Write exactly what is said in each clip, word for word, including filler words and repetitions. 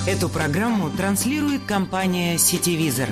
Эту программу транслирует компания «Сетевизор».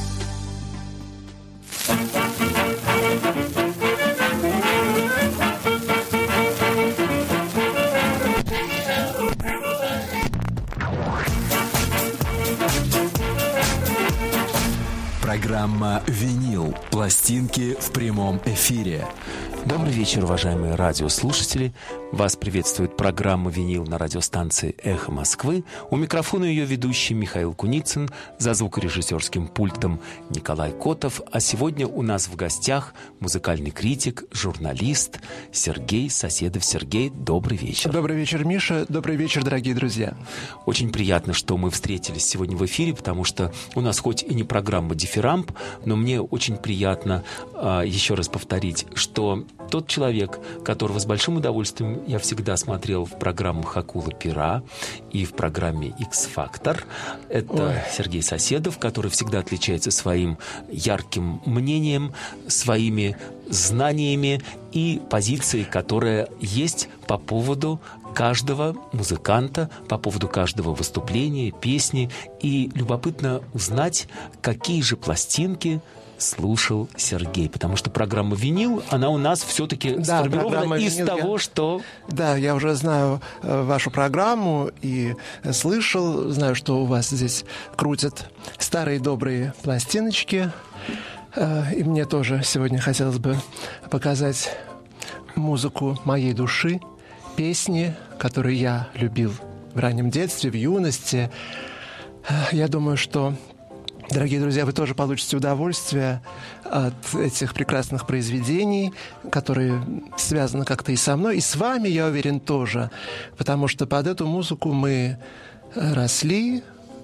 Программа «Винил». Пластинки в прямом эфире. Добрый вечер, уважаемые радиослушатели. Вас приветствует программа «Винил» на радиостанции «Эхо Москвы». У микрофона ее ведущий Михаил Куницын, за звукорежиссерским пультом Николай Котов. А сегодня у нас в гостях музыкальный критик, журналист Сергей Соседов. Сергей, добрый вечер. Добрый вечер, Миша. Добрый вечер, дорогие друзья. Очень приятно, что мы встретились сегодня в эфире, потому что у нас хоть и не программа «Дифирамб», но мне очень приятно а, еще раз повторить, что тот человек, которого с большим удовольствием я всегда смотрел в программах «Акула пера» и в программе «Икс-фактор», это Ой. Сергей Соседов, который всегда отличается своим ярким мнением, своими знаниями и позицией, которая есть по поводу каждого музыканта, по поводу каждого выступления, песни. И любопытно узнать, какие же пластинки слушал Сергей, потому что программа «Винил», она у нас все-таки да, сформирована из «Винил», того, я... что... Да, я уже знаю э, вашу программу и слышал, знаю, что у вас здесь крутят старые добрые пластиночки. Э, и мне тоже сегодня хотелось бы показать музыку моей души, песни, которые я любил в раннем детстве, в юности. Э, я думаю, что дорогие друзья, вы тоже получите удовольствие от этих прекрасных произведений, которые связаны как-то и со мной, и с вами, я уверен, тоже. Потому что под эту музыку мы росли,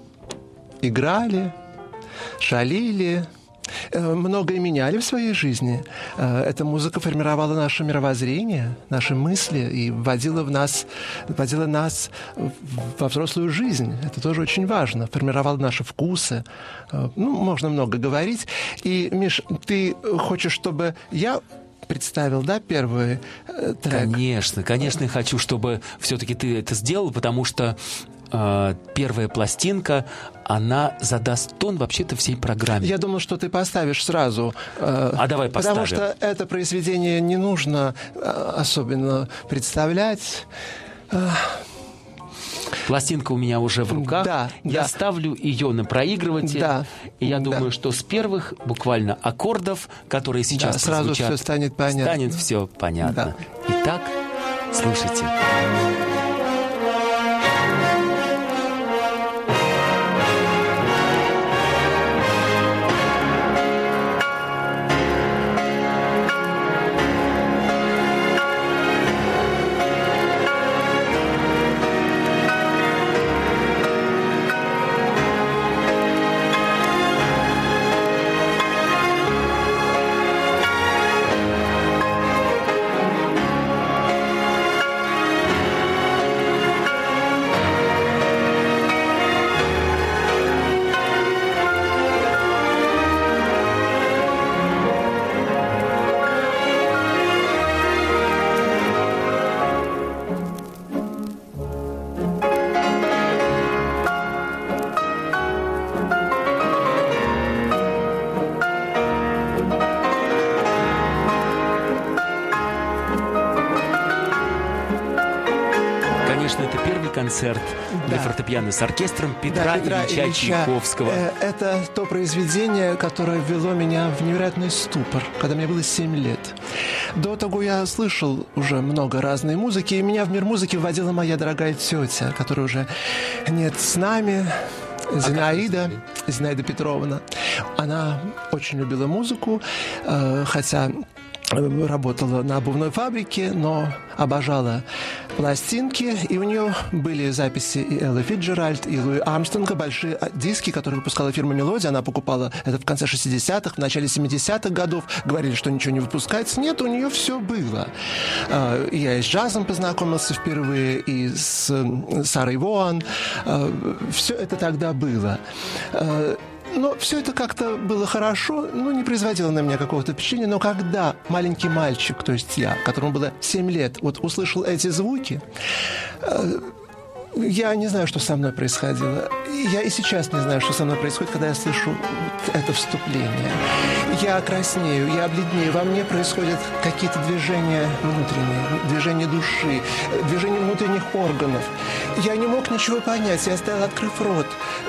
играли, шалили, многое меняли в своей жизни. Эта музыка формировала наше мировоззрение, наши мысли и вводила, в нас, вводила нас во взрослую жизнь. Это тоже очень важно. Формировала наши вкусы. Ну, можно много говорить. И, Миш, ты хочешь, чтобы я представил, да, первый трек? Конечно, конечно, я хочу, чтобы все-таки ты это сделал, потому что э, первая пластинка, она задаст тон вообще-то всей программе. Я думал, что ты поставишь сразу. Э, а давай поставим. Потому что это произведение не нужно э, особенно представлять. Э, Пластинка у меня уже в руках. Да, я да. ставлю ее на проигрыватель. Да, и я да. думаю, что с первых буквально аккордов, которые сейчас да, сразу прозвучат, все станет понятно. Станет все понятно. Да. Итак, слушайте. Концерт для да. фортепиано с оркестром Петра, да, Петра Ильича, Ильича Чайковского. Это то произведение, которое ввело меня в невероятный ступор, когда мне было семь лет. До того я слышал уже много разной музыки, и меня в мир музыки вводила моя дорогая тетя, которая уже нет с нами, Зинаида, а Зинаида Петровна. Она очень любила музыку, хотя работала на обувной фабрике, но обожала пластинки, и у нее были записи и Эллы Фицджеральд, и Луи Армстронга, большие диски, которые выпускала фирма «Мелодия». Она покупала это в конце шестидесятых, в начале семидесятых годов. Говорили, что ничего не выпускается. Нет, у нее все было. Я и с джазом познакомился впервые, и с Сарой Воан. Все это тогда было. Но все это как-то было хорошо, ну, не производило на меня какого-то впечатления. Но когда маленький мальчик, то есть я, которому было семь лет, вот услышал эти звуки, Я не знаю, что со мной происходило. Я и сейчас не знаю, что со мной происходит, когда я слышу вот это вступление. Я краснею, я бледнею. Во мне происходят какие-то движения внутренние, движения души, движения внутренних органов. Я не мог ничего понять. Я стоял, открыв рот.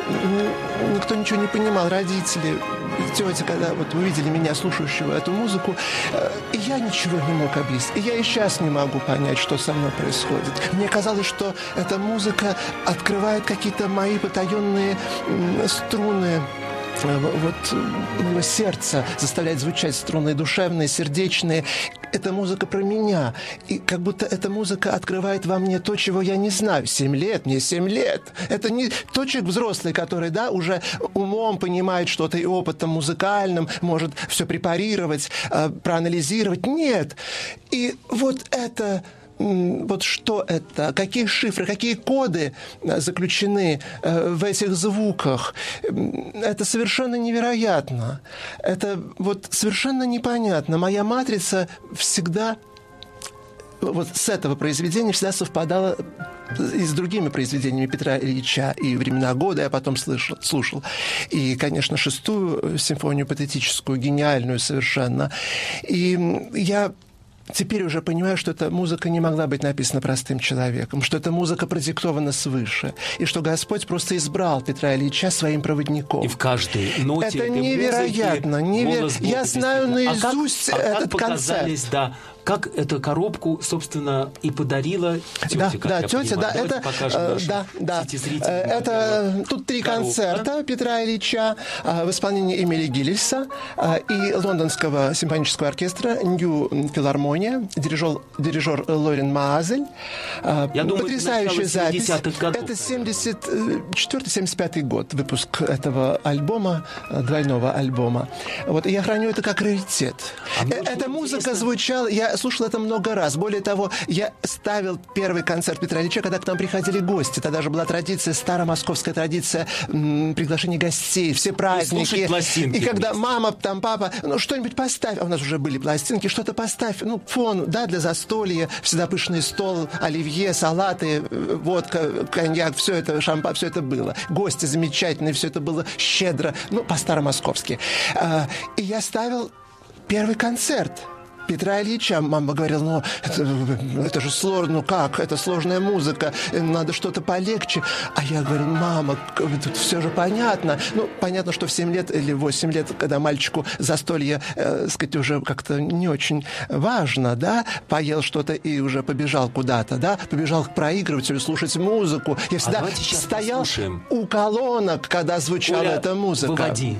Никто ничего не понимал. Родители, тетя, когда вот увидели меня, слушающего эту музыку, и я ничего не мог объяснить. И я и сейчас не могу понять, что со мной происходит. Мне казалось, что эта музыка открывает какие-то мои потаенные струны. Вот моего сердца заставляет звучать струны душевные, сердечные. Это музыка про меня. И как будто эта музыка открывает во мне то, чего я не знаю. Семь лет, мне семь лет. Это не тот человек взрослый, который, да, уже умом понимает что-то и опытом музыкальным, может все препарировать, э, проанализировать. Нет. И вот это... Вот что это, какие шифры, какие коды заключены в этих звуках. Это совершенно невероятно. Это вот совершенно непонятно. Моя матрица всегда... Вот с этого произведения всегда совпадала и с другими произведениями Петра Ильича. И «Времена года» я потом слышал, слушал. И, конечно, шестую симфонию патетическую, гениальную совершенно. И я... Теперь уже понимаю, что эта музыка не могла быть написана простым человеком, что эта музыка продиктована свыше, и что Господь просто избрал Петра Ильича своим проводником. И в каждой ноте это этой невероятно. музыки невер... голос Бога. Я знаю наизусть а как, этот а как показались, концерт. Да, как эту коробку, собственно, и подарила тетя. Да, да, тетя, понимаю. да, это, э, да, да, зрителям, это тут три коробка. концерта Петра Ильича э, в исполнении Эмили Гиллиса э, и лондонского симфонического оркестра Нью Филармония, дирижер, дирижер Лорен Маазель. Э, Я думаю, потрясающая запись. Годов, это семьдесят четвёртый семьдесят пятый год, выпуск этого альбома, двойного альбома. Вот, и я храню это как раритет. А Эта музыка интересно. звучала, я слушал это много раз. Более того, я ставил первый концерт Петра Ильича, когда к нам приходили гости. Тогда же была традиция, старомосковская традиция м, приглашения гостей, все праздники. И когда мама, там папа, ну что-нибудь поставь. А у нас уже были пластинки, что-то поставь. Ну, фон, да, для застолья. Всегда пышный стол, оливье, салаты, водка, коньяк, все это, шампан, все это было. Гости замечательные, все это было щедро. Ну, по-старомосковски. А, и я ставил первый концерт Петра Ильича. Мама говорила, ну, это, это же сложно, ну как, это сложная музыка, надо что-то полегче. А я говорю, мама, тут все же понятно. Ну, понятно, что в семь лет или восемь лет, когда мальчику застолье, э, сказать, уже как-то не очень важно, да, поел что-то и уже побежал куда-то, да, побежал к проигрывателю слушать музыку. Я всегда а стоял послушаем. у колонок, когда звучала Оля, эта музыка. Выводи.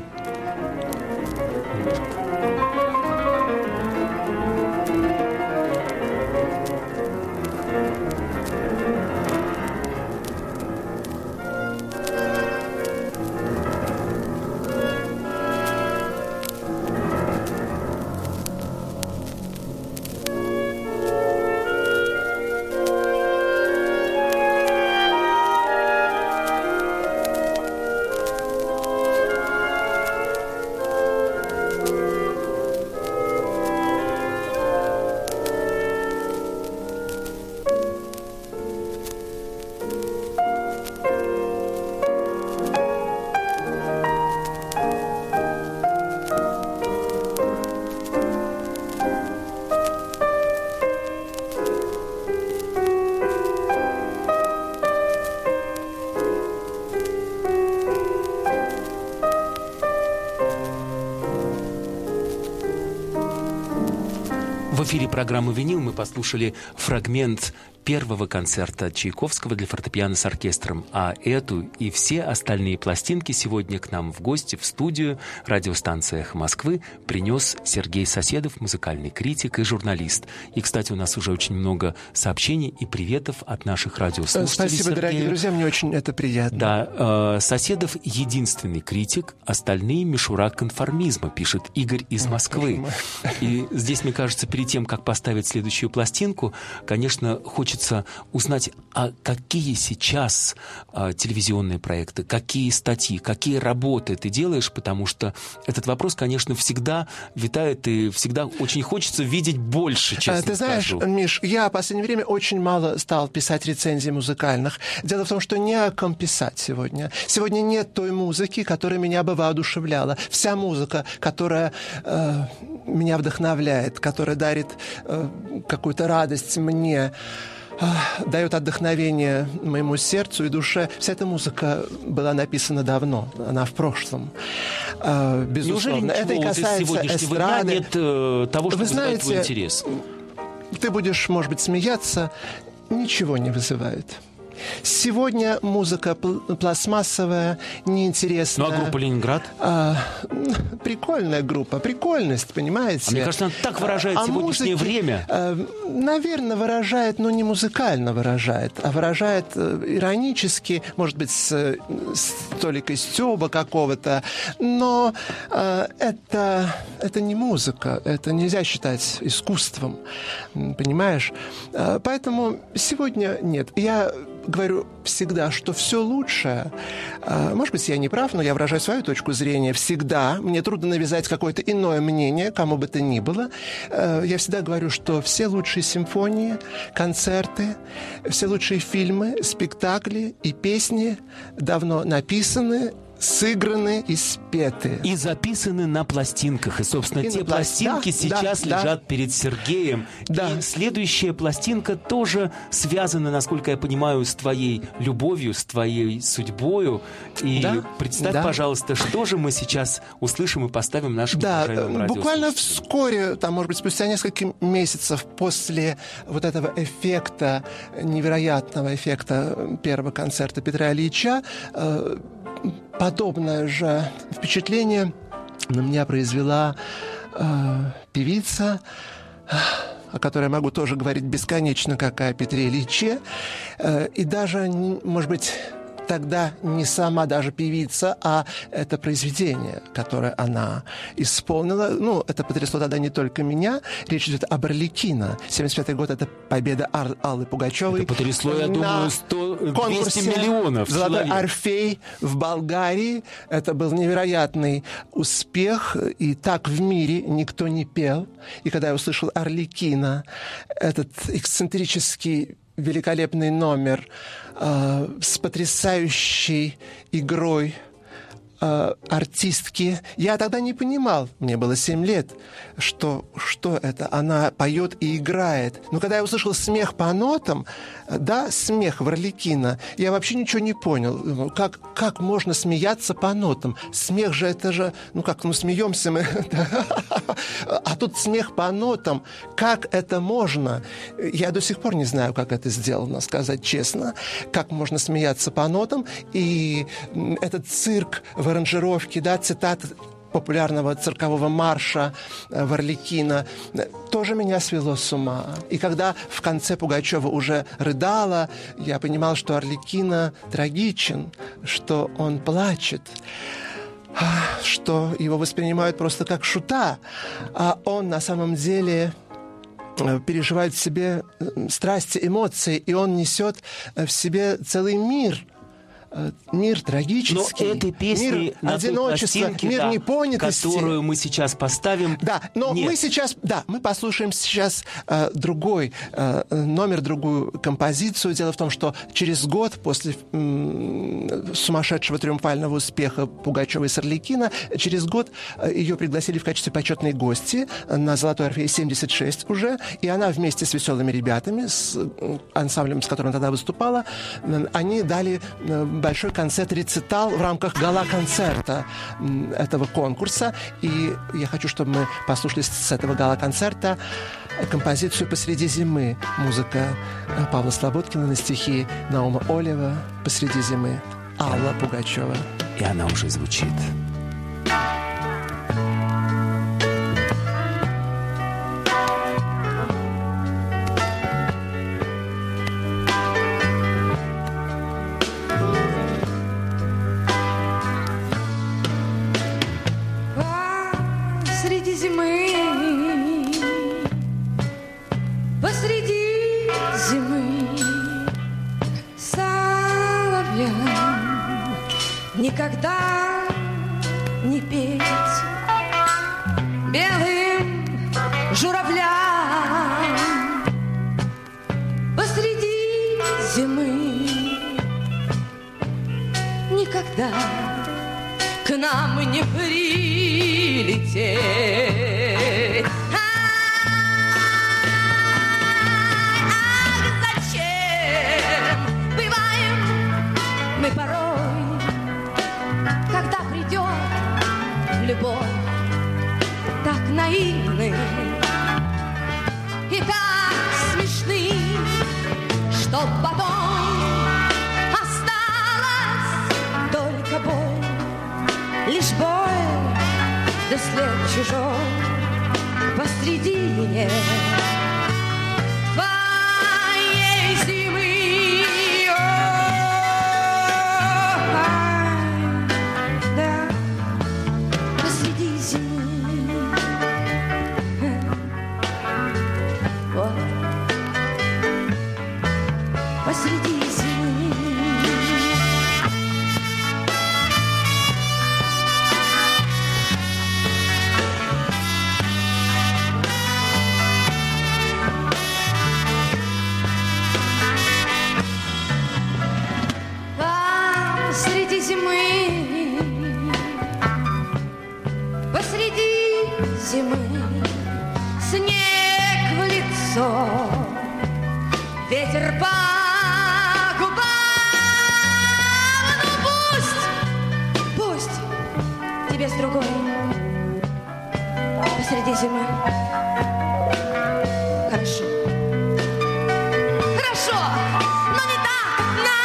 В эфире программы «Винил» мы послушали фрагмент первого концерта Чайковского для фортепиано с оркестром. А эту и все остальные пластинки сегодня к нам в гости в студию радиостанции «Эхо Москвы» принес Сергей Соседов, музыкальный критик и журналист. И, кстати, у нас уже очень много сообщений и приветов от наших радиослушателей. Спасибо, Сергею. Дорогие друзья, мне очень это приятно. Да, э, Соседов единственный критик, остальные мишура конформизма, пишет Игорь из Москвы. И здесь, мне кажется, перед тем, как поставить следующую пластинку, конечно, хочется хочется узнать, а какие сейчас а, телевизионные проекты, какие статьи, какие работы ты делаешь, потому что этот вопрос, конечно, всегда витает, и всегда очень хочется видеть больше, честно Ты знаешь, скажу. Миш, я в последнее время очень мало стал писать рецензий музыкальных. Дело в том, что не о ком писать сегодня. Сегодня нет той музыки, которая меня бы воодушевляла. Вся музыка, которая э, меня вдохновляет, которая дарит э, какую-то радость мне, э, дает отдохновение моему сердцу и душе. Вся эта музыка была написана давно, она в прошлом. Э, безусловно. Неужели Это и ничего вот из касается сегодняшнего дня эстрады. нет э, того, что Вы вызывает твой знаете, интерес? Ты будешь, может быть, смеяться, ничего не вызывает. Сегодня музыка пл- пластмассовая, неинтересная. Ну, а группа «Ленинград»? А, прикольная группа, прикольность, понимаете? А мне кажется, она так выражает А сегодняшнее музыки, время. э, наверное, выражает, но не музыкально выражает, а выражает э, иронически, может быть, с, с толикой стёба какого-то. Но э, это, это не музыка, это нельзя считать искусством, понимаешь? Э, поэтому сегодня нет. Я говорю всегда, что все лучшее, может быть, я не прав, но я выражаю свою точку зрения всегда. Мне трудно навязать какое-то иное мнение, кому бы то ни было. Я всегда говорю, что все лучшие симфонии, концерты, все лучшие фильмы, спектакли и песни давно написаны, сыграны и спеты. И записаны на пластинках. И, собственно, И те на пласт- пластинки да, сейчас да, лежат да. перед Сергеем. Да. И следующая пластинка тоже связана, насколько я понимаю, с твоей любовью, с твоей судьбою. И Да, представь, да. пожалуйста, что же мы сейчас услышим и поставим нашим Да, уважаемым буквально радиослушателям. вскоре, там, может быть, спустя несколько месяцев после вот этого эффекта, невероятного эффекта первого концерта Петра Ильича, э, подобное же впечатление на меня произвела э, певица, о которой я могу тоже говорить бесконечно, как о Петре Ильиче, э, и даже, может быть, тогда не сама даже певица, а это произведение, которое она исполнила. Ну, это потрясло тогда не только меня. Речь идет об «Арлекино». семьдесят пятый год — это победа Ар- Аллы Пугачевой. Это потрясло, я на думаю, сто, двести конкурсе миллионов «Золотой человек. Орфей» в Болгарии. Это был невероятный успех. И так в мире никто не пел. И когда я услышал «Арлекино», этот эксцентрический великолепный номер э, с потрясающей игрой э, артистки. Я тогда не понимал, мне было семь лет, что, что это. Она поет и играет. Но когда я услышал смех по нотам, да, смех в «Арлекино», я вообще ничего не понял. Как, как можно смеяться по нотам? Смех же, это же, ну как, ну смеемся мы. А тут смех по нотам. Как это можно? Я до сих пор не знаю, как это сделано, сказать честно. Как можно смеяться по нотам? И этот цирк в аранжировке, да, цитаты популярного циркового марша в «Арлекино» тоже меня свело с ума. И когда в конце Пугачева уже рыдала, я понимал, что «Арлекино» трагичен, что он плачет, что его воспринимают просто как шута, а он на самом деле переживает в себе страсти, эмоции, и он несет в себе целый мир. Мир трагический, но этой песни мир на той одиночества, пластинке, мир да, непонятости, которую мы сейчас поставим. Да, но нет. мы сейчас, да, мы послушаем сейчас э, другой э, номер, другую композицию. Дело в том, что через год после м, сумасшедшего триумфального успеха Пугачевой с «Арлекино», через год э, ее пригласили в качестве почетной гости на «Золотой Орфей» семьдесят шесть уже, и она вместе с «Веселыми ребятами», с э, ансамблем, с которым она тогда выступала, э, они дали э, большой концерт-рецитал в рамках гала-концерта этого конкурса. И я хочу, чтобы мы послушали с этого гала-концерта композицию «Посреди зимы». Музыка Павла Слободкина на стихи Наума Олева «Посреди зимы». Алла Пугачева. И она уже звучит. Посреди зимы никогда не петь белым журавлям посреди зимы, никогда к нам не прилететь. Ах, зачем бываем мы порой, когда придет любовь, так наивны и так смешны, что потом осталась только боль, лишь боль, да след чужой посредине твоей зимы. Ой, да, посреди зимы. Вот, посреди зимы. Посреди зимы, посреди зимы, снег в лицо, ветер по губам. Ну пусть, пусть тебе с другой посреди зимы. Хорошо, хорошо, но не так, как нам.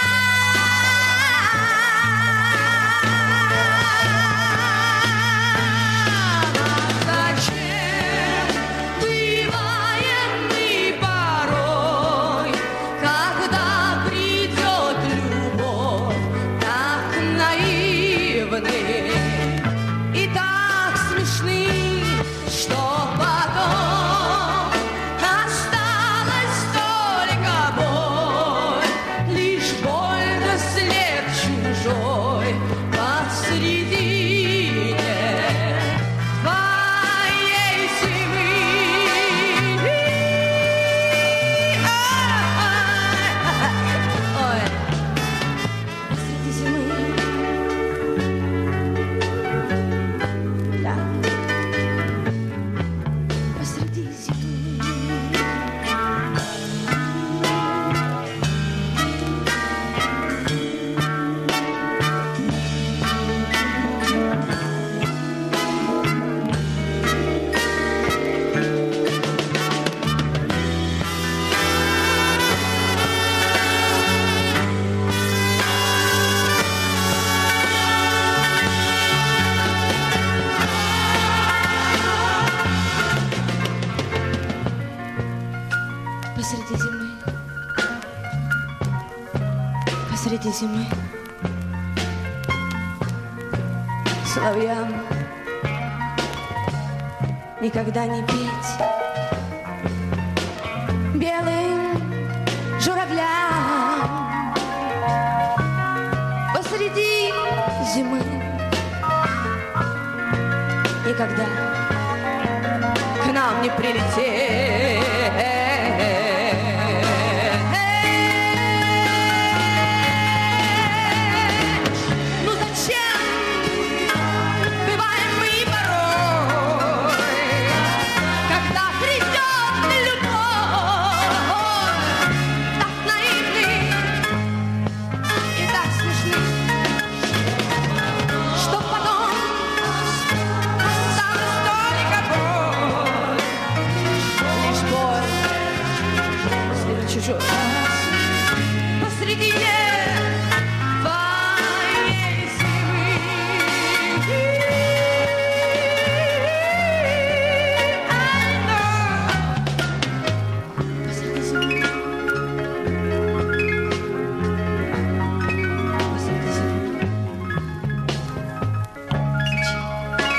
И так смешны, что потом осталась только боль, лишь боль да след чужой посредине твоей зимы. Ой, посреди зимы. Посреди зимы, посреди зимы, соловьям никогда не петь белым журавлям посреди зимы, никогда к нам не прилететь. Посредине твоей зимы. Посреди зимы. Посреди зимы.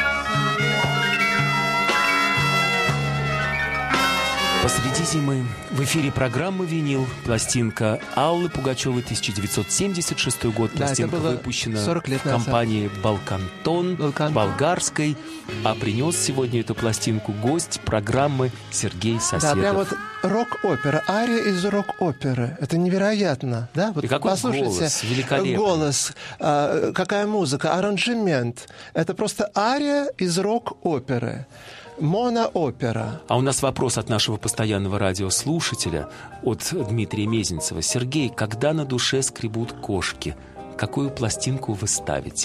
Посреди зимы В эфире программа «Винил». Пластинка Аллы Пугачевой, тысяча девятьсот семьдесят шестой год. Да, Пластинка это было выпущена сорок лет в назад. компании «Балкантон», Балкантон. болгарской. А принес сегодня эту пластинку гость программы Сергей Соседов. Да, прям вот рок-опера, ария из рок-оперы. Это невероятно, да? Вот И какой послушайте, голос, великолепный. голос, а, какая музыка, аранжемент. Это просто ария из рок-оперы. Моноопера. А у нас вопрос от нашего постоянного радиослушателя, от Дмитрия Мезенцева. Сергей, когда на душе скребут кошки, какую пластинку вы ставите?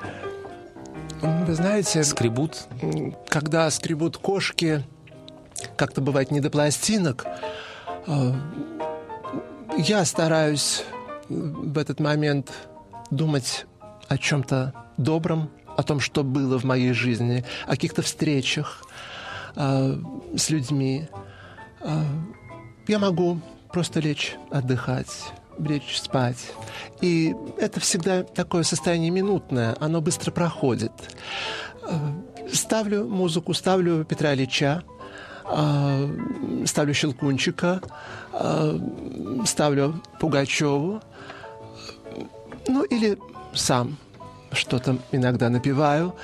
Вы знаете, Скребут? когда скребут кошки, как-то бывает не до пластинок, э, я стараюсь в этот момент думать о чем-то добром, о том, что было в моей жизни, о каких-то встречах э, с людьми. Э, я могу просто лечь отдыхать, лечь спать. И это всегда такое состояние минутное, оно быстро проходит. Э, ставлю музыку, ставлю Петра Ильича, э, ставлю Щелкунчика, э, ставлю Пугачеву, ну или сам что-то иногда напеваю.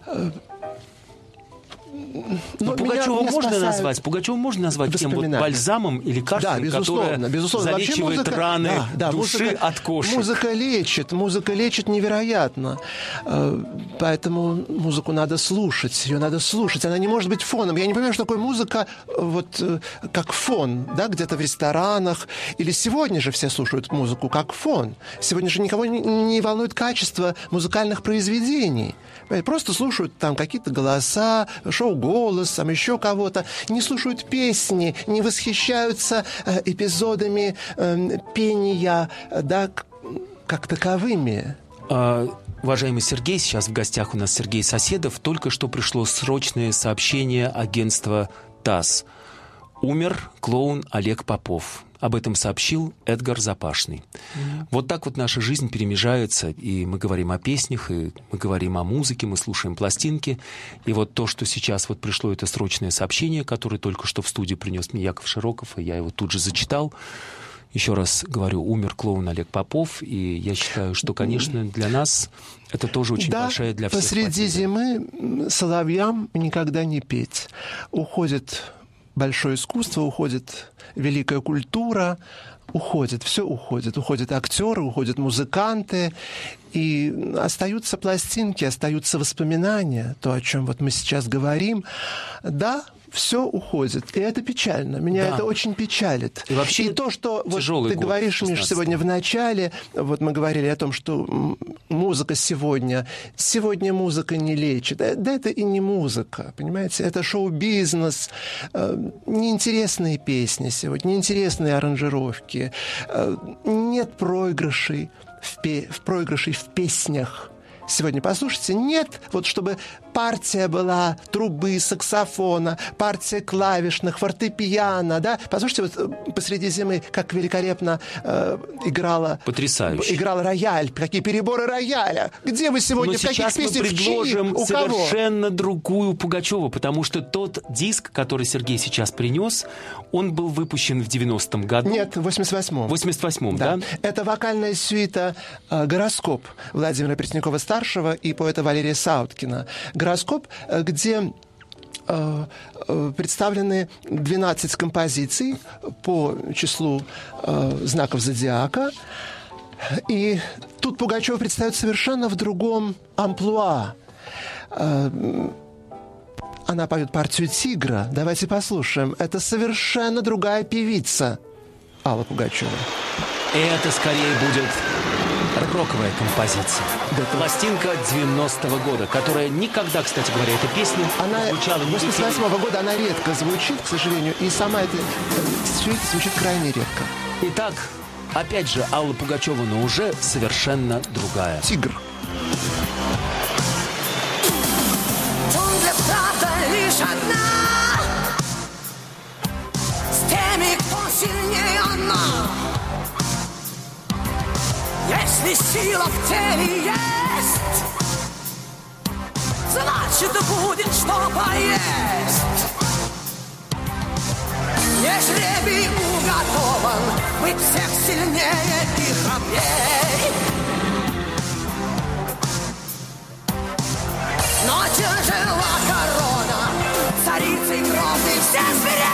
Но Пугачеву можно спасают... назвать, Пугачеву можно назвать тем вот бальзамом или лекарством, да, безусловно, которое безусловно. залечивает музыка, раны да, да, души музыка, от кошек. Музыка лечит, музыка лечит невероятно. Поэтому музыку надо слушать, ее надо слушать. Она не может быть фоном. Я не понимаю, что такое музыка вот как фон, да, где-то в ресторанах. Или сегодня же все слушают музыку как фон. Сегодня же никого не, не волнует качество музыкальных произведений. Просто слушают там какие-то голоса, шоу «Голос», там еще кого-то. Не слушают песни, не восхищаются э, эпизодами э, пения, э, да, как таковыми. А, уважаемый Сергей, сейчас в гостях у нас Сергей Соседов. Только что пришло срочное сообщение агентства ТАСС. Умер клоун Олег Попов. Об этом сообщил Эдгар Запашный. Mm-hmm. Вот так вот наша жизнь перемежается, и мы говорим о песнях, и мы говорим о музыке, мы слушаем пластинки. И вот то, что сейчас вот пришло, это срочное сообщение, которое только что в студию принес мне Яков Широков, и я его тут же зачитал. Еще раз говорю, умер клоун Олег Попов, и я считаю, что, конечно, для нас это тоже очень да, большая для всех посреди потеря. Зимы соловьям никогда не петь. Уходит большое искусство, уходит великая культура, уходит, все уходит. Уходят актеры, уходят музыканты, и остаются пластинки, остаются воспоминания, то, о чем вот мы сейчас говорим. Да, все уходит. И это печально. Меня да. это очень печалит. И вообще и то, что вот ты год, говоришь, Миш, сегодня в начале, вот мы говорили о том, что музыка сегодня, сегодня музыка не лечит. Да это и не музыка, понимаете? Это шоу-бизнес, неинтересные песни сегодня, неинтересные аранжировки, нет проигрышей в, пе- в проигрышей в песнях. Сегодня послушайте, нет, вот чтобы партия была трубы, саксофона, партия клавишных, фортепиано, да. Послушайте, вот посреди зимы, как великолепно э, играла... Потрясающе. Играл рояль, какие переборы рояля. Где вы сегодня, Но в каких песнях, мы предложим у совершенно кого? другую Пугачеву, потому что тот диск, который Сергей сейчас принес, он был выпущен в девяностом году. Нет, в восемьдесят восьмом. В восемьдесят восьмом, да? да? Это вокальная сюита э, «Гороскоп» Владимира Преснякова-старшего и поэта Валерия Сауткина. «Гороскоп», где э, э, представлены двенадцать композиций по числу э, знаков зодиака. И тут Пугачева предстает совершенно в другом амплуа. Э, она поет партию «Тигра». Давайте послушаем. Это совершенно другая певица Алла Пугачева. Это скорее будет роковая композиция. Да, пластинка девяностого года, которая никогда, кстати говоря, эта песня она звучала не восемьдесят восьмого года, она редко звучит, к сожалению, и сама эта сюита звучит крайне редко. Итак, опять же, Алла Пугачева, но уже совершенно другая. «Тигр». Лишь одна с теми, кто сильнее она. Если сила в теле есть, значит будет что поесть. Мне жребий уготован быть всех сильнее и храбрей. Но тяжела корона царицей кровной всех зверей.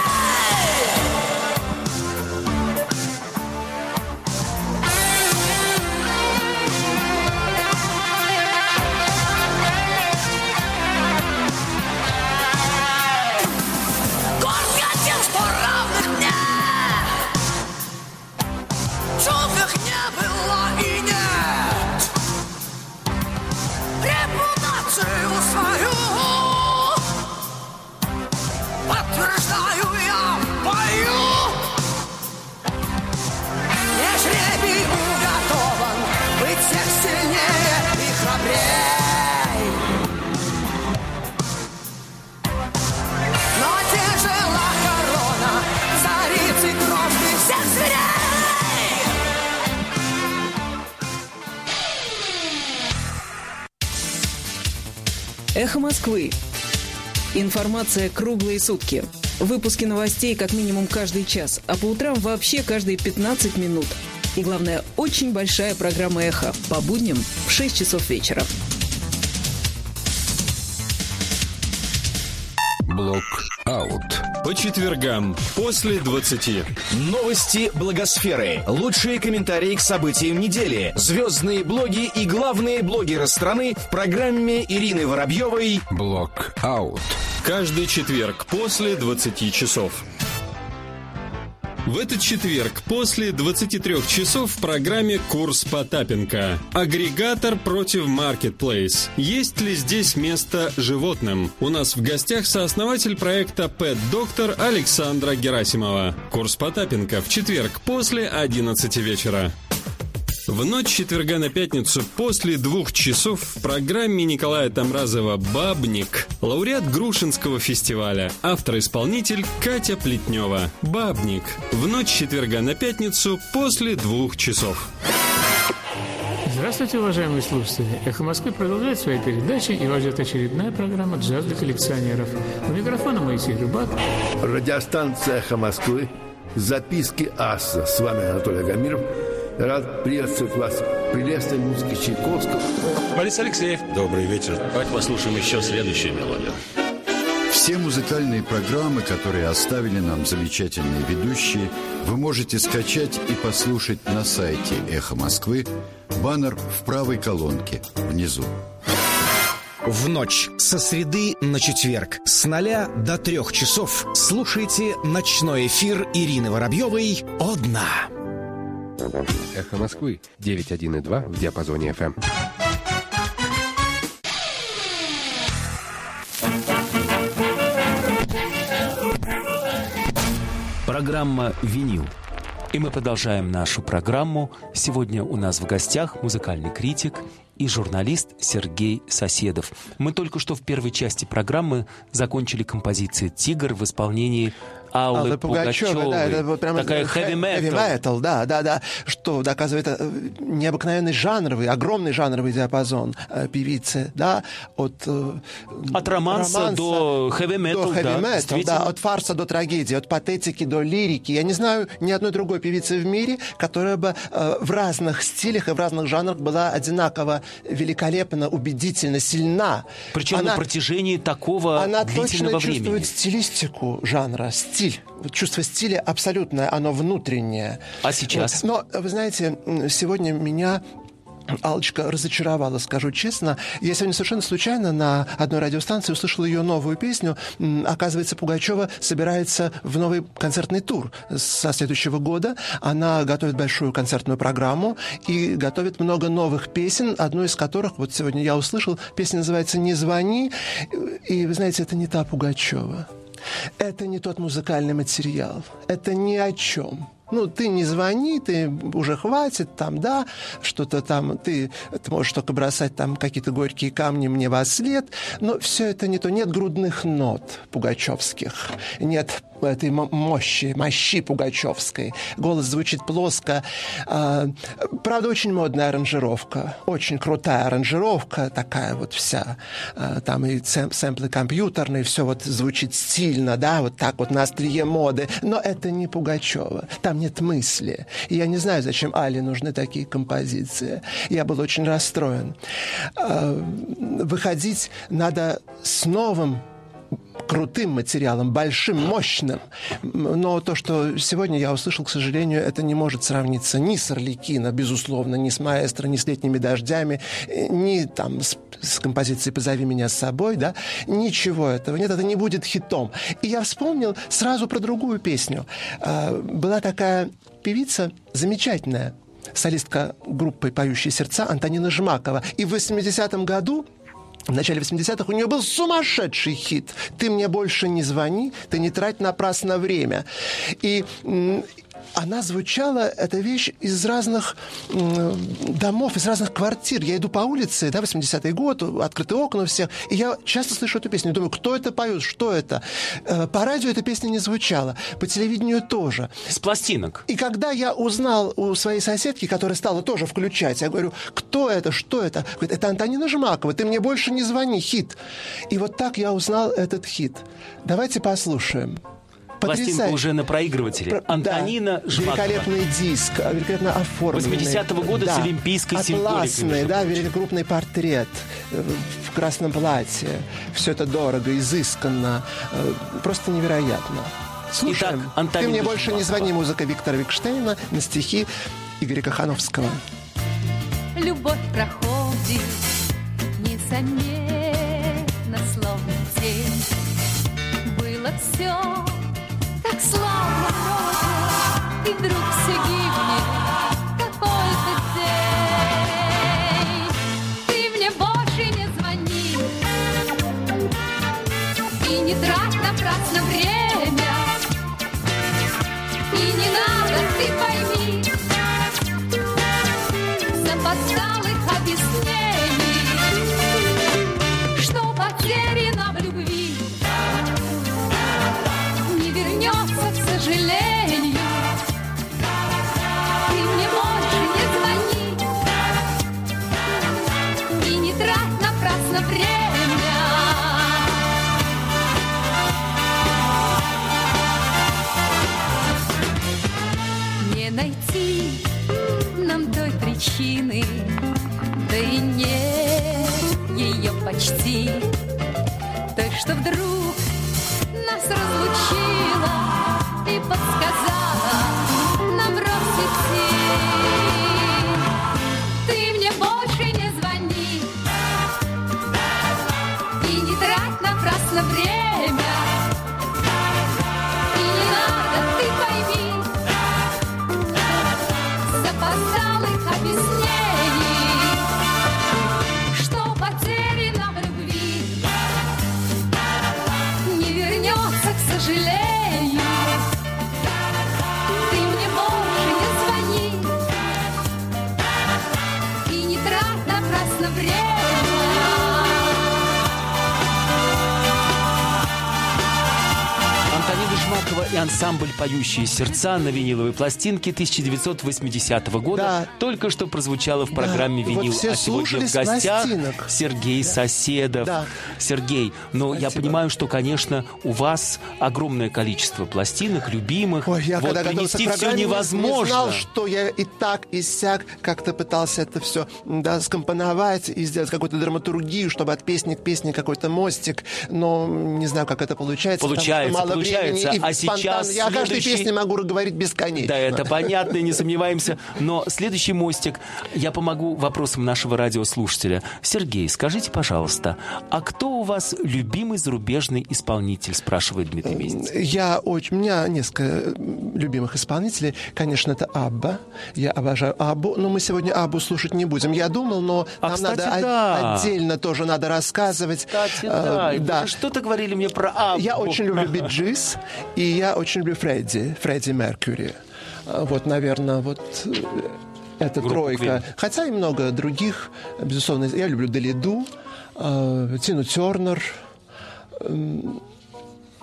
Эхо Москвы. Информация круглые сутки. Выпуски новостей как минимум каждый час, а по утрам вообще каждые пятнадцать минут. И главное, очень большая программа «Эхо» по будням в шесть часов вечера. Блок-аут. По четвергам после двадцати. Новости благосферы. Лучшие комментарии к событиям недели. Звездные блоги и главные блогеры страны в программе Ирины Воробьевой Блок-аут. Каждый четверг после двадцати часов. В этот четверг после двадцати трёх часов в программе «Курс Потапенко». Агрегатор против Marketplace. Есть ли здесь место животным? У нас в гостях сооснователь проекта Pet Doctor Александра Герасимова. «Курс Потапенко» в четверг после одиннадцати вечера. В ночь четверга на пятницу после двух часов в программе Николая Тамразова «Бабник» лауреат Грушинского фестиваля, автор-исполнитель Катя Плетнева. «Бабник» в ночь четверга на пятницу после двух часов. Здравствуйте, уважаемые слушатели! «Эхо Москвы» продолжает свои передачи, и вас ждет очередная программа «Джаз для коллекционеров». У микрофона Моисей Рыбак. Радиостанция «Эхо Москвы». Записки аса. С вами Анатолий Агамиров. Рад приветствовать вас в прелестной музыке Чайковского. Борис Алексеев. Добрый вечер. Давайте послушаем еще следующую мелодию. Все музыкальные программы, которые оставили нам замечательные ведущие, вы можете скачать и послушать на сайте «Эхо Москвы». Баннер в правой колонке внизу. В ночь со среды на четверг с ноля до трех часов слушайте ночной эфир Ирины Воробьевой «О дна». «Эхо Москвы» девяносто один и два в диапазоне эф эм. Программа «Винил». И мы продолжаем нашу программу. Сегодня у нас в гостях музыкальный критик и журналист Сергей Соседов. Мы только что в первой части программы закончили композицию «Тигр» в исполнении Аллы, Аллы Пугачевой. Да, это вот прямо такая хэви-метал. Хэви-метал, да, да, да. Что доказывает необыкновенный жанровый, огромный жанровый диапазон э, певицы, да, от... Э, от романса, романса до хэви-метал, до да, да, да, от фарса до трагедии, от патетики до лирики. Я не знаю ни одной другой певицы в мире, которая бы э, в разных стилях и в разных жанрах была одинаково великолепно, убедительно, сильна. Причем она, на протяжении такого она длительного времени. Она точно чувствует стилистику жанра, стиль. Чувство стиля абсолютное, оно внутреннее. А сейчас? Вот. Но, вы знаете, сегодня меня... Аллочка разочаровала, скажу честно. Я сегодня совершенно случайно на одной радиостанции услышал ее новую песню. Оказывается, Пугачева собирается в новый концертный тур со следующего года. Она готовит большую концертную программу и готовит много новых песен, одну из которых, вот сегодня я услышал, песня называется «Не звони». И, вы знаете, это не та Пугачева. Это не тот музыкальный материал. Это ни о чем. Ну, ты не звони, ты уже хватит, там, да, что-то там, ты, ты можешь только бросать там какие-то горькие камни мне во след, но все это не то. Нет грудных нот пугачевских, нет этой мощи, мощи пугачевской. Голос звучит плоско. Правда, очень модная аранжировка, очень крутая аранжировка, такая вот вся. Там и сэмплы компьютерные, все вот звучит стильно, да, вот так вот на острие моды. Но это не Пугачева. Там нет мысли. И я не знаю, зачем Али нужны такие композиции. Я был очень расстроен. Выходить надо с новым крутым материалом, большим, мощным. Но то, что сегодня я услышал, к сожалению, это не может сравниться ни с Арлекино, безусловно, ни с Маэстро, ни с «Летними дождями», ни там с, с композицией «Позови меня с собой», да, ничего этого нет, это не будет хитом. И я вспомнил сразу про другую песню. Была такая певица замечательная, солистка группы «Поющие сердца» Антонина Жмакова. И в восьмидесятом году, в начале восьмидесятых, у нее был сумасшедший хит «Ты мне больше не звони, ты не трать напрасно время». И она звучала, эта вещь, из разных домов, из разных квартир. Я иду по улице, да, восьмидесятый год, открытые окна у всех, и я часто слышу эту песню. Думаю, кто это поет, что это? По радио эта песня не звучала, по телевидению тоже. С пластинок. И когда я узнал у своей соседки, которая стала тоже включать, я говорю, кто это, что это? Говорит, это Антонина Жмакова, «Ты мне больше не звони», хит. И вот так я узнал этот хит. Давайте послушаем. Пластинка уже на проигрывателе. Про... Антонина да, Жмакова. Великолепный диск, великолепно оформленный. восьмидесятого года да, с олимпийской символикой. Атласный, да, великокрупный портрет в красном платье. Все это дорого, изысканно. Просто невероятно. Слушаем. Итак, Антонина «Ты мне Жмакова». больше не звони», музыка Виктора Викштейна на стихи Игоря Кохановского. Любовь проходит незаметно, словно тень. Было все так славно вроде, и вдруг все гибнет какой-то день. Ты мне больше не звони и не трать напрасно время. И не надо, ты пойми, запоздалых объяснений, что потеряно в любви не вернется, к сожалению. Ты мне больше не звони и не трать напрасно время. Не найти нам той причины, да и нет ее почти, той, что вдруг нас разлучила и подсказала нам врозь идти. Ты мне больше не звони и не трать напрасно время. И не надо, ты пойми, запоздалых объяснений, что потеряно в любви не вернется, к сожалению. Ты мне больше не звони и не трать напрасно время. Антонина Жмакова и ансамбль «Поющие сердца» на виниловой пластинке тысяча девятьсот восьмидесятого года Да. только что прозвучало в программе Да. «Винил». Вот все А сегодня в слушали с гостях пластинок. Сергей Соседов. Да. Сергей, но я Спасибо. понимаю, что, конечно, у вас огромное количество пластинок, любимых. Ой, я вот когда готовился принести к все программе, невозможно. не знал, что я и так, и сяк как-то пытался это все, да, скомпоновать и сделать какую-то драматургию, чтобы от песни к песне какой-то мостик, но не знаю, как это получается. Получается, потому что мало получается. времени, и А сейчас спонтанно. Я о каждой следующий- песне могу говорить бесконечно. Да, это понятно, не сомневаемся. Но следующий мостик, я помогу вопросам нашего радиослушателя. Сергей, скажите, пожалуйста, а кто у вас любимый зарубежный исполнитель, спрашивает Дмитрий Мезенцев. Я очень... У меня несколько любимых исполнителей. Конечно, это Абба. Я обожаю Аббу. Но мы сегодня Аббу слушать не будем. Я думал, но А, нам кстати, надо да. о- отдельно тоже надо рассказывать. Кстати, А, да. да. Вы же что-то говорили мне про Аббу. Я очень люблю Би-Джис, и я очень люблю Фредди, Фредди Меркьюри. А, Вот, наверное, вот э, эта Группа тройка. Queen. Хотя и много других, безусловно. Я люблю Делиду, э, Тину Тернер. Эм, Ну,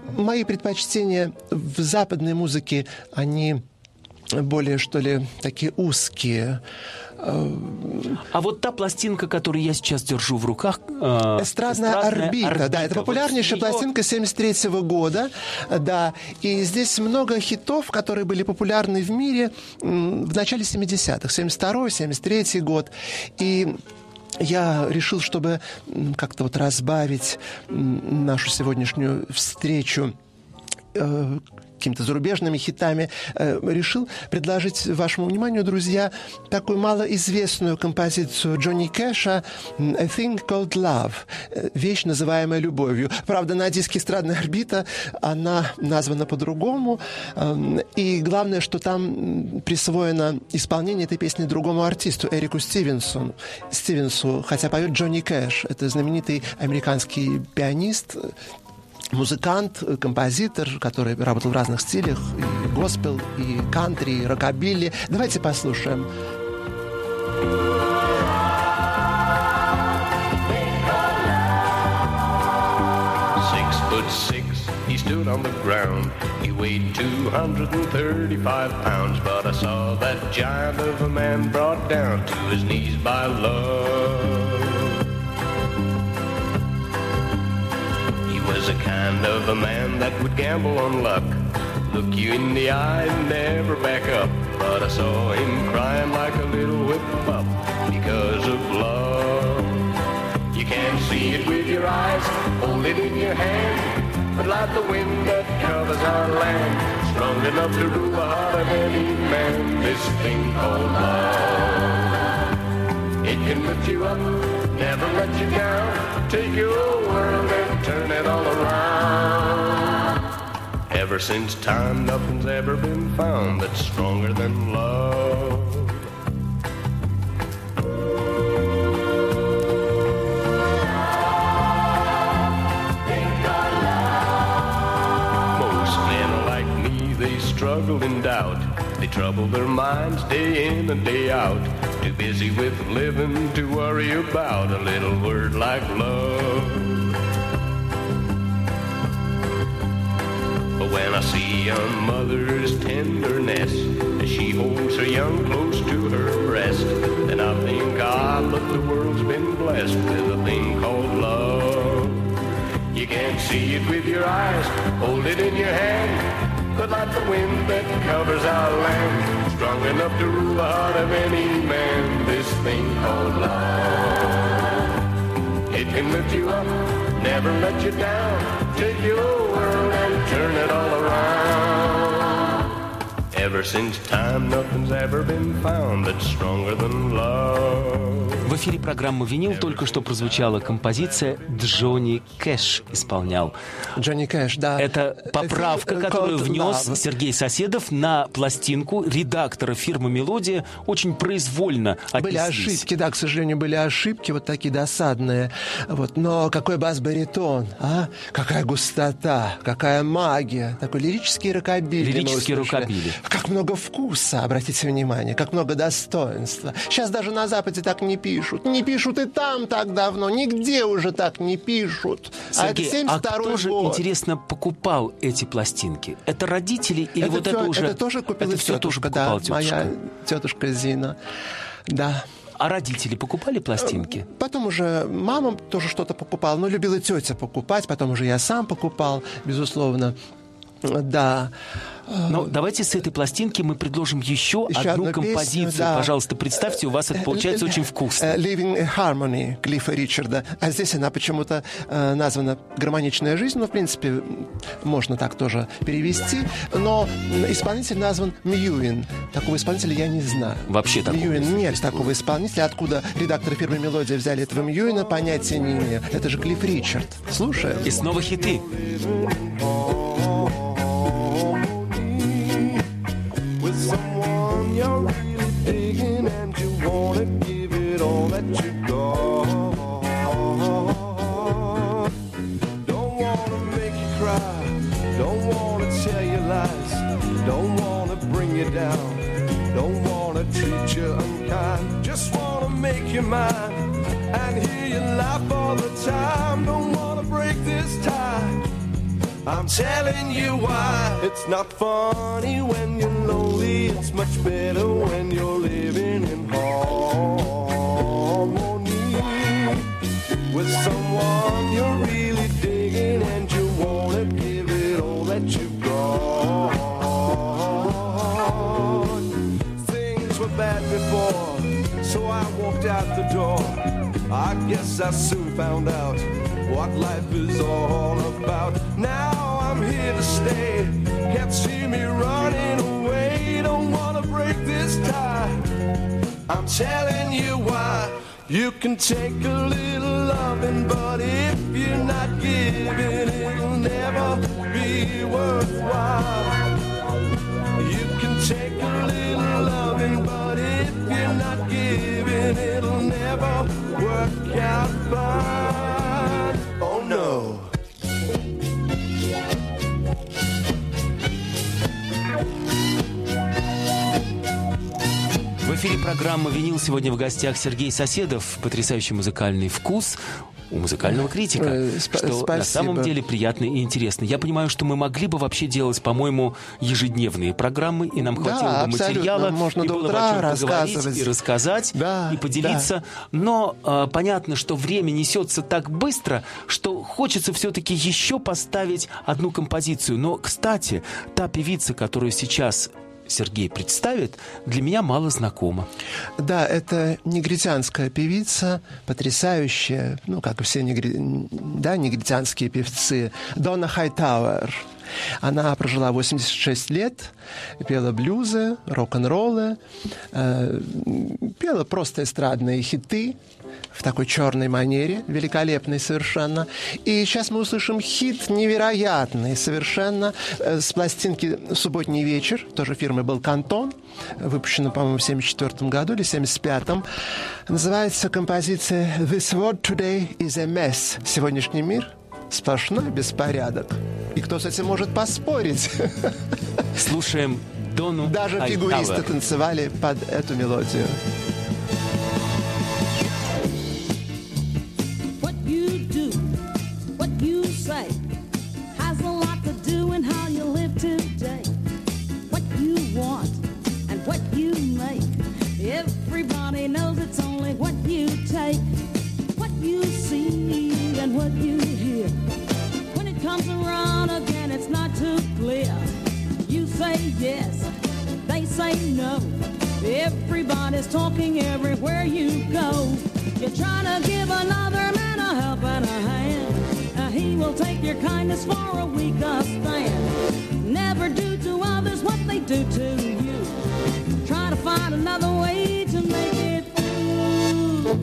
мои предпочтения в западной музыке, они более, что ли, такие узкие. А вот та пластинка, которую я сейчас держу в руках... Э, «Эстрадная, эстрадная орбита», орбита. Да, это популярнейшая вот пластинка семьдесят третьего года. Да, и здесь много хитов, которые были популярны в мире в начале семидесятых. семьдесят второй, семьдесят третий год. И я решил, чтобы как-то вот разбавить нашу сегодняшнюю встречу э, какими-то зарубежными хитами, э, решил предложить вашему вниманию, друзья, такую малоизвестную композицию Джонни Кэша «A Thing Called Love», вещь, называемая любовью. Правда, на диске «Эстрадная орбита» она названа по-другому, э, и главное, что там присвоено исполнение этой песни другому артисту, Эрику Стивенсону, Стивенсу, хотя поет Джонни Кэш. Это знаменитый американский пианист, музыкант, композитор, который работал в разных стилях, и госпел, и кантри, и рокобилли. Давайте послушаем. Six foot six, he stood on the ground. He weighed two hundred thirty-five pounds, but I saw that giant of a man brought down to his knees by love. Was a kind of a man that would gamble on luck, look you in the eye and never back up. But I saw him crying like a little whip pup because of love. You can't see it with your eyes, hold it in your hand, but like the wind that covers our land, strong enough to rule the heart of any man, this thing called love. It can lift you up, never let you down, take your world and turn it all around. Ever since time, nothing's ever been found that's stronger than love. Most men are like me, they struggle in doubt. They trouble their minds day in and day out. Too busy with living to worry about a little word like love. But when I see a mother's tenderness as she holds her young close to her breast, then I think, ah, look, the world's been blessed with a thing called love. You can't see it with your eyes, hold it in your hand, but like the wind that covers our land, strong enough to rule the heart of any man, this thing called love. It can lift you up, never let you down, take your world and turn it all around. Ever since time, nothing's ever been found that's stronger than love. В эфире программы «Винил» только что прозвучала композиция «Джонни Кэш» исполнял. Джонни Кэш, да. Это поправка, которую внес Сергей Соседов на пластинку редактора фирмы «Мелодия». Очень произвольно отнеслись. Были ошибки, да, к сожалению, были ошибки, вот такие досадные. Вот. Но какой бас-баритон, а? Какая густота, какая магия. Такой лирический рокобилли. Лирический рокобилли. Как много вкуса, обратите внимание, как много достоинства. Сейчас даже на Западе так не пишут. Не пишут и там так давно. Нигде уже так не пишут. Сергей, а это семьдесят второй а кто же, год. Интересно, покупал эти пластинки? Это родители или это вот все, это уже... Это тоже купила это все тетушка, тоже покупала да, тетушка. моя тетушка Зина. Да. А родители покупали пластинки? Потом уже мама тоже что-то покупала. Но любила тетя покупать. Потом уже я сам покупал, безусловно. Да. Ну, давайте с этой пластинки мы предложим еще, еще одну композицию. Песню, да. Пожалуйста, представьте, у вас это получается очень вкусно. «Living in Harmony» Клиффа Ричарда. А здесь она почему-то э, названа «Гармоничная жизнь». Ну, в принципе, можно так тоже перевести. Но исполнитель назван Мьюин. Такого исполнителя я не знаю. Вообще такого Мьюин нет такого исполнителя. Откуда редакторы фирмы «Мелодия» взяли этого Мьюина, понятия не имею. Это же Клифф Ричард. Слушаем. И снова хиты. Someone you're really digging and you wanna give it all that you got. Don't wanna make you cry, don't wanna tell you lies, don't wanna bring you down, don't wanna treat you unkind, just wanna make you mine and hear you laugh all the time. Don't wanna break this tie, I'm telling you why. It's not funny when you're lonely. It's much better when you're living in harmony with someone you're really digging and you wanna give it all that you've got. Things were bad before, so I walked out the door. I guess I soon found out what life is all about. Now I'm here to stay. Can't see me running away. Don't wanna break this tie. I'm telling you why. You can take a little loving, but if you're not giving, it'll never be worthwhile. You can take a little loving, but if you're not giving, it'll never work out fine. Oh no. В эфире программа «Винил». Сегодня в гостях Сергей Соседов. Потрясающий музыкальный вкус у музыкального критика, Э, сп- что спасибо. на самом деле приятно и интересно. Я понимаю, что мы могли бы вообще делать, по-моему, ежедневные программы, и нам хватило Да, бы абсолютно. материала, Можно и до было бы утра о чем поговорить, рассказывать. и рассказать, Да, и поделиться. Но э, понятно, что время несется так быстро, что хочется все-таки еще поставить одну композицию. Но, кстати, та певица, которую сейчас Сергей представит, для меня мало знакома. Да, это негритянская певица, потрясающая, ну, как и все негри... да, негритянские певцы, Донна Хайтауэр. Она прожила восемьдесят шесть лет, пела блюзы, рок-н-роллы, э, пела просто эстрадные хиты в такой черной манере, великолепной совершенно. И сейчас мы услышим хит невероятный совершенно э, с пластинки «Субботний вечер», тоже фирмы был «Кантон», выпущена, по-моему, в семьдесят четвёртом году или семьдесят пятом. Называется композиция «This world today is a mess». «Сегодняшний мир – сплошной беспорядок». И кто с этим может поспорить? Слушаем Донну Даже Хайтауэр. фигуристы танцевали под эту мелодию. What you do, what you say, has a lot to do in how you live today. What you want and what you make, everybody knows it's only what you take. What you see and what you hear, when it comes around again it's not too clear. You say yes, they say no. Everybody's talking everywhere you go. You're trying to give another man a help and a hand. Now he will take your kindness for a weaker stand. Never do to others what they do to you. Try to find another way to make it through.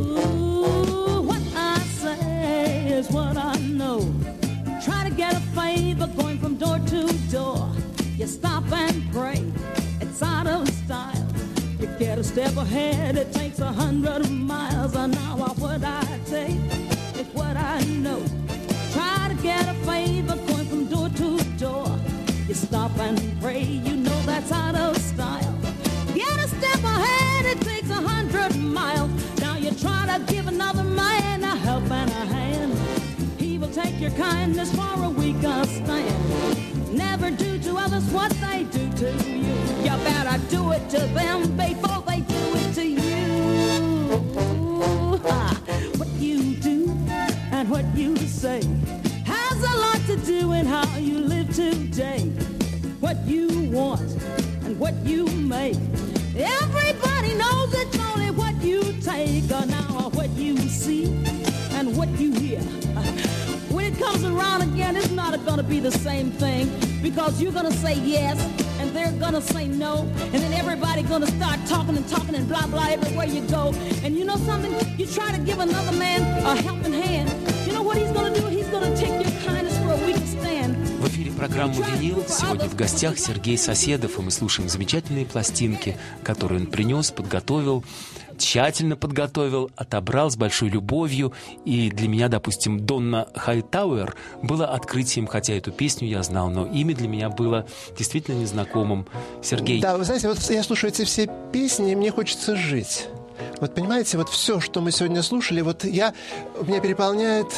What I say is what I know. Try to get a favor going from door to door. You stop and pray, it's out of style. You get a step ahead, it takes a hundred miles. And now what I take is what I know. Try to get a favor going from door to door. You stop and pray, you know that's out of style. Get a step ahead, it takes a hundred miles. Now you try to give another man a help and a hand. He will take your kindness for a weaker stand. Never do to others what they do to you. You better do it to them before they do it to you. Ah, what you do and what you say has a lot to do in how you live today. What you want and what you make, everybody knows it's only what you take. Or now what you see and what you hear, when it comes around again, it's not gonna be the same thing. Because you're gonna say yes, and they're gonna say no, and then everybody gonna start talking and talking and blah blah everywhere you go. And you know something? You try to give another man a helping hand. You know what he's gonna do? He's gonna take your kindness for a weaker stand. В эфире программы «Винил». Сегодня в гостях Сергей Соседов, и мы слушаем замечательные пластинки, которые он принес, подготовил, тщательно подготовил, отобрал с большой любовью. И для меня, допустим, Донна Хайтауэр было открытием, хотя эту песню я знал, но имя для меня было действительно незнакомым. Сергей. Да, вы знаете, вот я слушаю эти все песни, и мне хочется жить. Вот понимаете, вот все, что мы сегодня слушали, вот я, меня переполняет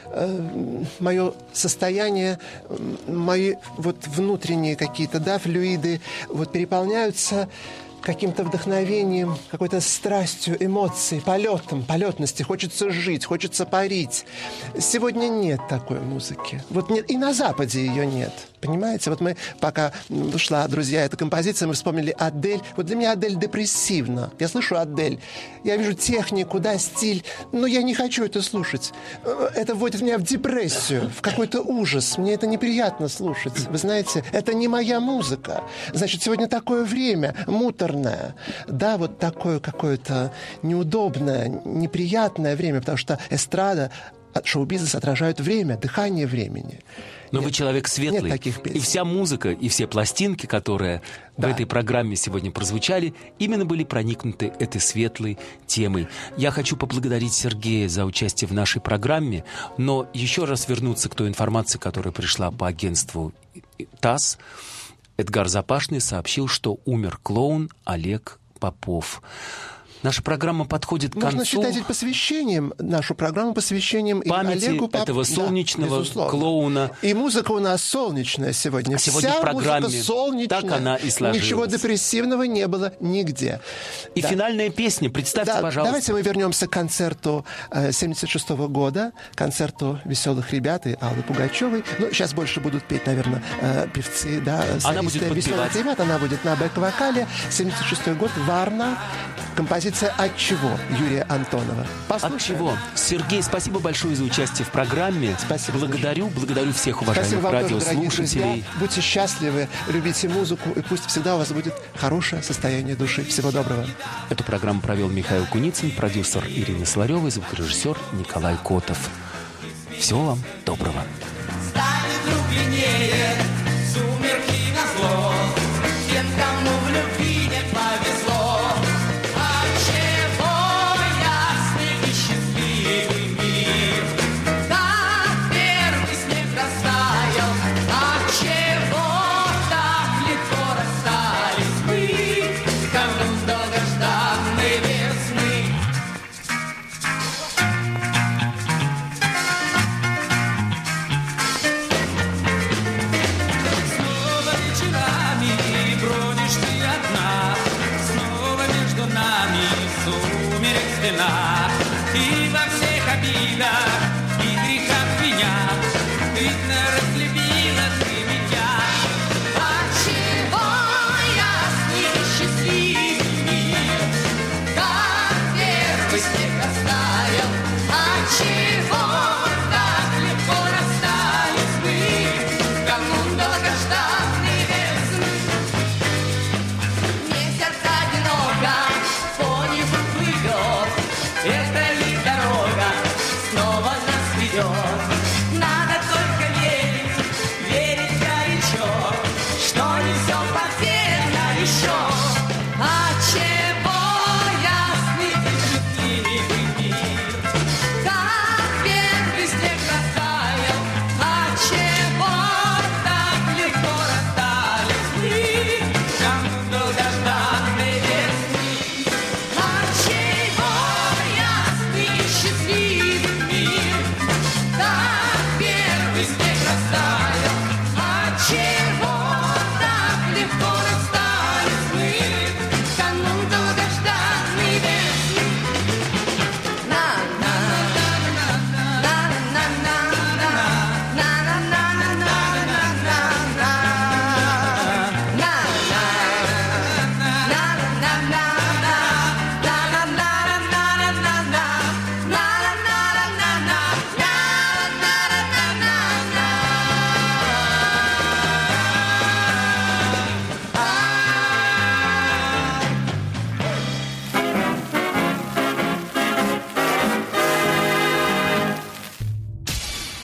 э, мое состояние, мои вот внутренние какие-то, да, флюиды, вот переполняются каким-то вдохновением, какой-то страстью, эмоцией, полетом, полетности. Хочется жить, хочется парить. Сегодня нет такой музыки. Вот нет, и на Западе ее нет. Понимаете? Вот мы, пока шла, друзья, эта композиция, мы вспомнили Адель. Вот для меня Адель депрессивна. Я слышу Адель. Я вижу технику, да, стиль. Но я не хочу это слушать. Это вводит меня в депрессию, в какой-то ужас. Мне это неприятно слушать. Вы знаете, это не моя музыка. Значит, сегодня такое время, муторное. Да, вот такое какое-то неудобное, неприятное время, потому что эстрада, шоу-бизнес отражают время, дыхание времени. Но нет, вы человек светлый, и вся музыка, и все пластинки, которые да. в этой программе сегодня прозвучали, именно были проникнуты этой светлой темой. Я хочу поблагодарить Сергея за участие в нашей программе, но еще раз вернуться к той информации, которая пришла по агентству ТАСС. Эдгар Запашный сообщил, что умер клоун Олег Попов. Наша программа подходит к концу. Можно считать это посвящением, нашу программу посвящением памяти Олегу Поп... этого солнечного да, клоуна. И музыка у нас солнечная сегодня. А сегодня Вся в программе музыка солнечная. Так она и сложилась. Ничего депрессивного не было нигде. И да. финальная песня, представьте, да, пожалуйста. Давайте мы вернемся к концерту семьдесят шестого года, концерту «Веселых ребят» и Аллы Пугачевой. Ну, сейчас больше будут петь, наверное, певцы, да, она будет «Веселых ребят». Она будет на бэк-вокале. семьдесят шестой год, Варна. Композиция «От чего» Юрия Антонова. Послушаем. От чего? Сергей, спасибо большое за участие в программе. Спасибо. Благодарю, благодарю всех уважаемых радиослушателей. Будьте счастливы, любите музыку, и пусть всегда у вас будет хорошее состояние души. Всего доброго. Эту программу провел Михаил Куницын, продюсер Ирина Соларева, звукорежиссер Николай Котов. Всего вам доброго. Станет глубиннее, сумерки назло, тем, кому в любви не повезло. И во всех обидах и грехах меня видно разлюбила ты меня. Отчего я с ней счастливый мир, как первый снег растаял? Отчего так легко расстались мы, кому долгожданной весны? Мне сердце одиноко по небу плывет. Это ли дорога снова нас ведет?